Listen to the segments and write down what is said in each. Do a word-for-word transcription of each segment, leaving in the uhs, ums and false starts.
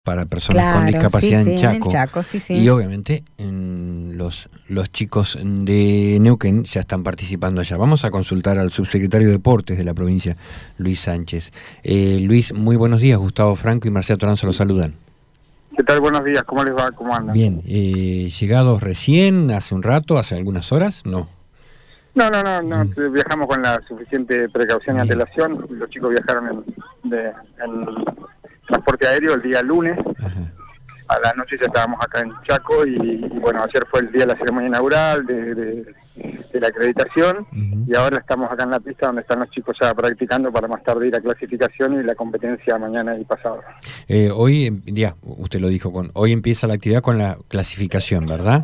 para personas claro, con discapacidad sí, en sí, Chaco, en el Chaco sí, sí. y obviamente en los, los chicos de Neuquén ya están participando allá. Vamos a consultar al subsecretario de Deportes de la provincia, Luis Sánchez. Eh, Luis, muy buenos días. Gustavo Franco y Marcelo Toranzo los saludan. ¿Qué tal? Buenos días, ¿cómo les va? ¿Cómo andan? Bien, eh, llegados recién, hace un rato, hace algunas horas, ¿no? No, no, no, no Mm. viajamos con la suficiente precaución y Bien. antelación. Los chicos viajaron en, de, en transporte aéreo el día lunes. Ajá. A la noche ya estábamos acá en Chaco y, y bueno, ayer fue el día de la ceremonia inaugural, de, de, de la acreditación, Uh-huh. y ahora estamos acá en la pista donde están los chicos ya practicando para más tarde ir a clasificación y la competencia mañana y pasado. Eh, hoy, ya, usted lo dijo, con hoy empieza la actividad con la clasificación, ¿verdad?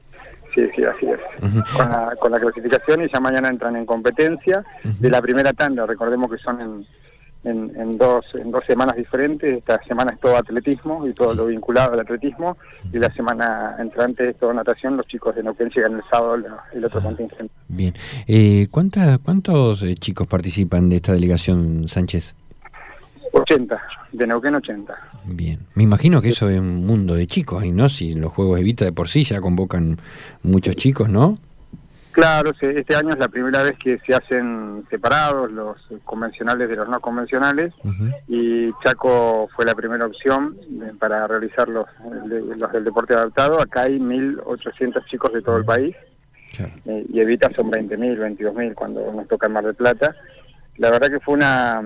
Sí, sí, así es. Uh-huh. Con la, con la clasificación y ya mañana entran en competencia Uh-huh. de la primera tanda. Recordemos que son en, en, en, dos, en dos semanas diferentes. Esta semana es todo atletismo y todo Sí. lo vinculado al atletismo. Y la semana entrante es todo natación. Los chicos de Neuquén llegan el sábado el, el otro Ah, contingente. bien. Eh, ¿cuánta, ¿Cuántos eh, chicos participan de esta delegación, Sánchez? ochenta, de Neuquén ochenta. Bien. Me imagino que eso es un mundo de chicos ahí, ¿no? Si los Juegos Evita de por sí ya convocan muchos chicos, ¿no? Claro, se, este año es la primera vez que se hacen separados los convencionales de los no convencionales. Uh-huh. Y Chaco fue la primera opción eh, para realizar los, de, los del deporte adaptado. Acá hay mil ochocientos chicos de todo el país. Claro. Eh, y Evita son veinte mil, veintidós mil cuando nos toca en Mar del Plata. La verdad que fue una,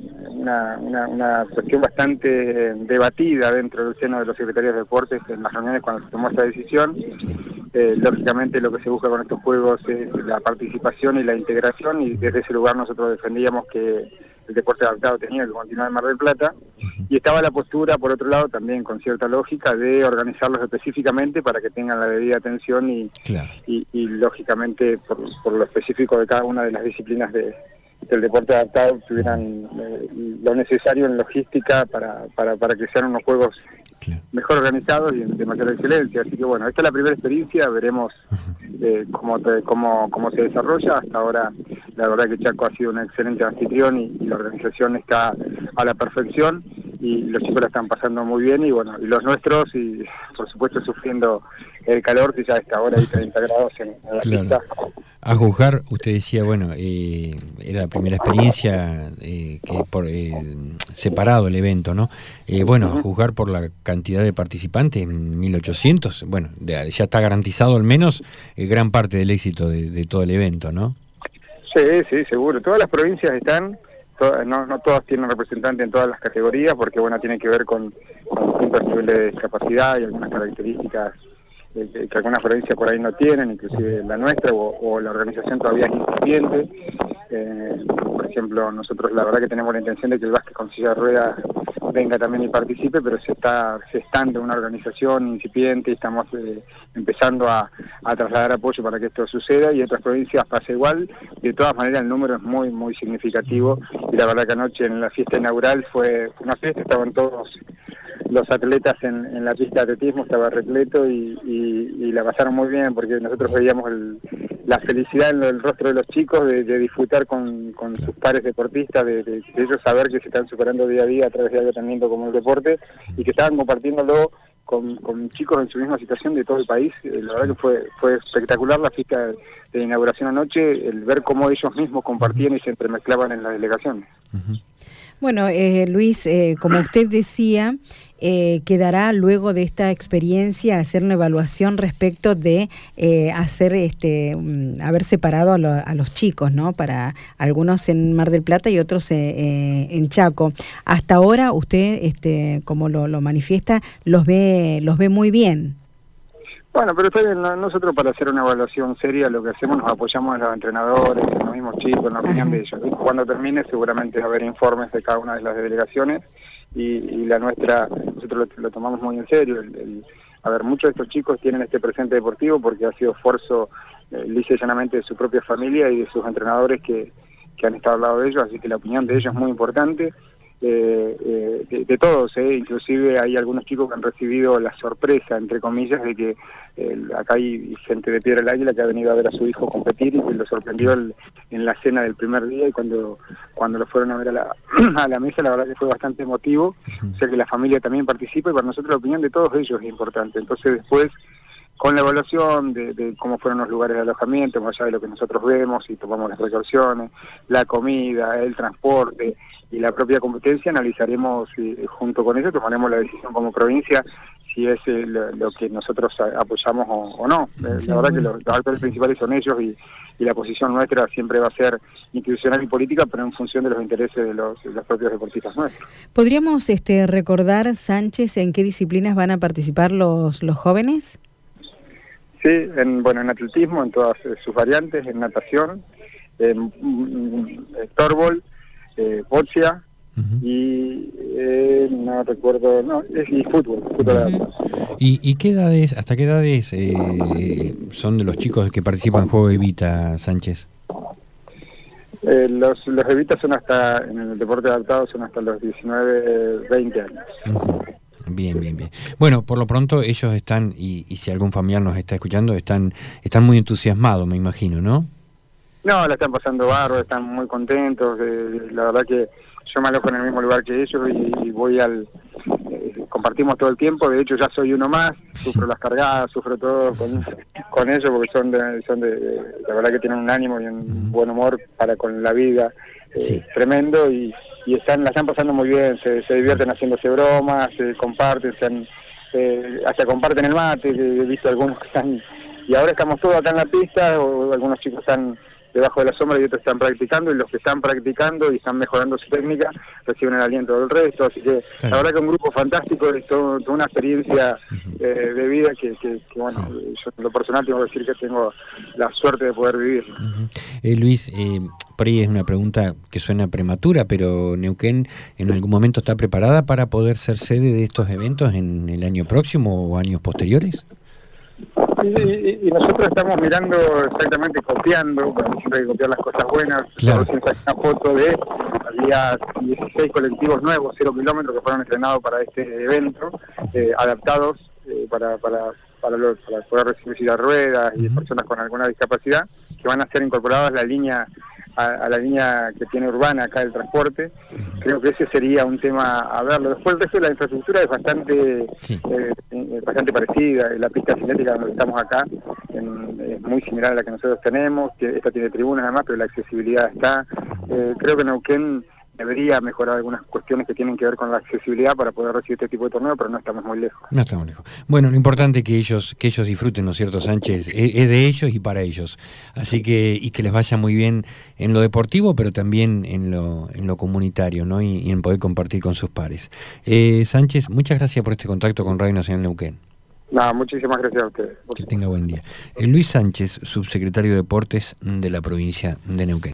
una, una, una cuestión bastante debatida dentro del seno de los secretarios de deportes en las reuniones cuando se tomó esta decisión. Eh, lógicamente lo que se busca con estos juegos es la participación y la integración, y desde ese lugar nosotros defendíamos que el deporte adaptado tenía que continuar en Mar del Plata. Y estaba la postura, por otro lado, también con cierta lógica, de organizarlos específicamente para que tengan la debida atención y, Claro. y, y lógicamente, por, por lo específico de cada una de las disciplinas de, del deporte adaptado, tuvieran eh, lo necesario en logística para, para, para que sean unos juegos Claro. mejor organizados y de mayor excelencia. Así que bueno, esta es la primera experiencia, veremos eh, cómo, te, cómo, cómo se desarrolla. Hasta ahora la verdad que Chaco ha sido un excelente anfitrión y, y la organización está a la perfección y los chicos la están pasando muy bien, y bueno, y los nuestros, y por supuesto sufriendo el calor, que ya a esta hora hay treinta grados en, en la Claro. pista. A juzgar, usted decía, bueno, eh, era la primera experiencia eh, que por eh, separado el evento, ¿no? Eh, bueno, a juzgar por la cantidad de participantes, mil ochocientos, bueno, de, ya está garantizado al menos eh, gran parte del éxito de, de todo el evento, ¿no? Sí, sí, seguro. Todas las provincias están, todas, no, no todas tienen representante en todas las categorías, porque bueno, tiene que ver con, con distintos niveles de discapacidad y algunas características que algunas provincias por ahí no tienen, inclusive la nuestra, o, o la organización todavía es incipiente. Eh, por ejemplo, nosotros la verdad que tenemos la intención de que el básquet con silla de ruedas venga también y participe, pero se está gestando una organización incipiente y estamos eh, empezando a, a trasladar apoyo para que esto suceda, y en otras provincias pasa igual. De todas maneras el número es muy muy significativo, y la verdad que anoche en la fiesta inaugural fue una fiesta, estaban todos los atletas en, en la pista de atletismo, estaba repleto y, y, y la pasaron muy bien, porque nosotros veíamos el, la felicidad en el rostro de los chicos de, de disfrutar con, con sus pares deportistas, de, de, de ellos saber que se están superando día a día a través de algo tan lindo como el deporte, y que estaban compartiéndolo con, con chicos en su misma situación de todo el país. La verdad que fue, fue espectacular la fiesta de inauguración anoche, el ver cómo ellos mismos compartían y se entremezclaban en la delegación. Uh-huh. Bueno, eh, Luis, eh, como usted decía, eh, quedará luego de esta experiencia hacer una evaluación respecto de eh, hacer, este, um, haber separado a, lo, a los chicos, ¿no? Para algunos en Mar del Plata y otros eh, eh, en Chaco. Hasta ahora usted, este, como lo, lo manifiesta, los ve, los ve muy bien. Bueno, pero está bien, nosotros para hacer una evaluación seria lo que hacemos, nos apoyamos en los entrenadores, en los mismos chicos, en la opinión de ellos. Cuando termine seguramente va a haber informes de cada una de las delegaciones, y, y la nuestra, nosotros lo, lo tomamos muy en serio. El, el, a ver, muchos de estos chicos tienen este presente deportivo porque ha sido esfuerzo eh, lisa y llanamente de su propia familia y de sus entrenadores que, que han estado al lado de ellos, así que la opinión de ellos es muy importante. eh, eh, de, de todos, eh. Inclusive hay algunos chicos que han recibido la sorpresa, entre comillas, de que eh, acá hay gente de Piedra del Águila que ha venido a ver a su hijo competir y que lo sorprendió el, en la cena del primer día, y cuando cuando lo fueron a ver a la, a la mesa, la verdad que fue bastante emotivo. O sea que la familia también participa, y para nosotros la opinión de todos ellos es importante. Entonces después, con la evaluación de, de cómo fueron los lugares de alojamiento, más allá de lo que nosotros vemos y tomamos las precauciones, la comida, el transporte y la propia competencia, analizaremos y junto con eso tomaremos la decisión como provincia si es eh, lo, lo que nosotros apoyamos o, o no. Sí, la verdad bueno. que los, los actores principales son ellos, y, y la posición nuestra siempre va a ser institucional y política, pero en función de los intereses de los, de los propios deportistas nuestros. ¿Podríamos este, recordar, Sánchez, en qué disciplinas van a participar los, los jóvenes? Sí, en, bueno, en atletismo, en todas eh, sus variantes, en natación, en, en, en storball, eh, boxea, uh-huh. y eh, no recuerdo, no, es, y fútbol. fútbol uh-huh. ¿Y, ¿Y qué edades, hasta qué edades eh, son de los chicos que participan en Juego Evita, Sánchez? Eh, los, los Evita son hasta, en el deporte adaptado, son hasta los diecinueve, veinte años. Uh-huh. Bien, bien, bien. Bueno, por lo pronto ellos están, y, y si algún familiar nos está escuchando, están están muy entusiasmados, me imagino, ¿no? No, la están pasando bárbaro, están muy contentos. Eh, la verdad que yo me alojo en el mismo lugar que ellos y, y voy al... Eh, compartimos todo el tiempo. De hecho, ya soy uno más, sufro sí. las cargadas, sufro todo con, con ellos, porque son de, son de, de... La verdad que tienen un ánimo y un uh-huh. buen humor para con la vida eh, sí. tremendo, y... y están la están pasando muy bien, se, se divierten haciéndose bromas, se comparten, se han, eh, hasta comparten el mate, he visto algunos que están, y ahora estamos todos acá en la pista, o, o algunos chicos están debajo de la sombra y otros están practicando, y los que están practicando y están mejorando su técnica reciben el aliento del resto, así que sí. la verdad que un grupo fantástico, es todo, toda una experiencia uh-huh. eh, de vida que, que, que bueno, sí. yo en lo personal tengo que decir que tengo la suerte de poder vivir. Uh-huh. eh, Luis, eh, por ahí es una pregunta que suena prematura, pero ¿Neuquén en algún momento está preparada para poder ser sede de estos eventos en el año próximo o años posteriores? Y, y, y nosotros estamos mirando exactamente, copiando, porque siempre hay que copiar las cosas buenas. Claro. Recién saqué una foto de, había dieciséis colectivos nuevos, cero kilómetros, que fueron entrenados para este evento, eh, adaptados eh, para, para, para, los, para poder recibir silla de ruedas y uh-huh. personas con alguna discapacidad, que van a ser incorporadas a la línea A, a la línea que tiene urbana acá del transporte. Creo que ese sería un tema a verlo. Después el resto de la infraestructura es bastante sí. eh, bastante parecida. La pista cinética donde estamos acá en, es muy similar a la que nosotros tenemos, que esta tiene tribunas además, pero la accesibilidad está. Eh, creo que Neuquén debería mejorar algunas cuestiones que tienen que ver con la accesibilidad para poder recibir este tipo de torneo, pero no estamos muy lejos. No estamos lejos. Bueno, lo importante es que ellos que ellos disfruten, ¿no es cierto, Sánchez? Es, es de ellos y para ellos. Así que, y que les vaya muy bien en lo deportivo, pero también en lo en lo comunitario, ¿no? Y, y en poder compartir con sus pares. Eh, Sánchez, muchas gracias por este contacto con Radio Nacional Neuquén. No, muchísimas gracias a ustedes. Que tenga buen día. Eh, Luis Sánchez, subsecretario de Deportes de la provincia de Neuquén.